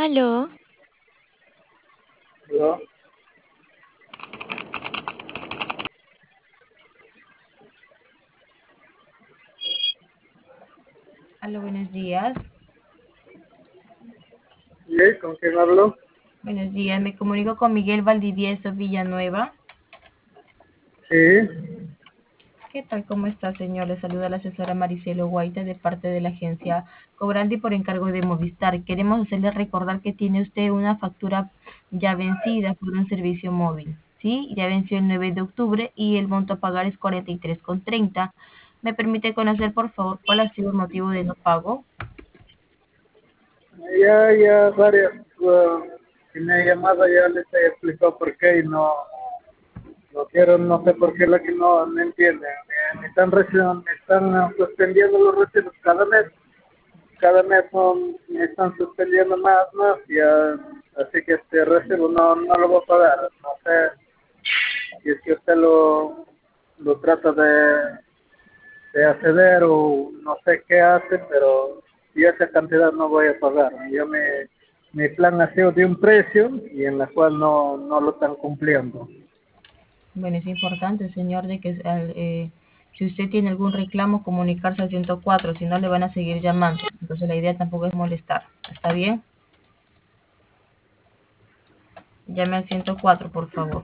Aló, ¿Yo? Aló, buenos días. ¿Sí? ¿Con quién hablo? Buenos días, me comunico con Miguel Valdivieso Villanueva. Sí. ¿Qué tal? ¿Cómo está, señor? Le saluda la asesora Maricelo Guaita de parte de la agencia Cobrandi por encargo de Movistar. Queremos hacerle recordar que tiene usted una factura ya vencida por un servicio móvil, ¿sí? Ya venció el 9 de octubre y el monto a pagar es 43,30. ¿Me permite conocer, por favor, cuál ha sido el motivo de no pago? Ya varias, que me ha llamado ya les he explicado por qué y no quiero, no sé por qué la que no entienden. Me están suspendiendo los recibos cada mes me están suspendiendo más, ya, así que este recibo no lo voy a pagar. No sé si es que usted lo trata de acceder o no sé qué hace, pero yo esa cantidad no voy a pagar. Mi plan ha sido de un precio y en la cual no lo están cumpliendo. Bueno, es importante, señor, de que si usted tiene algún reclamo, comunicarse al 104, si no le van a seguir llamando. Entonces la idea tampoco es molestar. ¿Está bien? Llame al 104, por favor.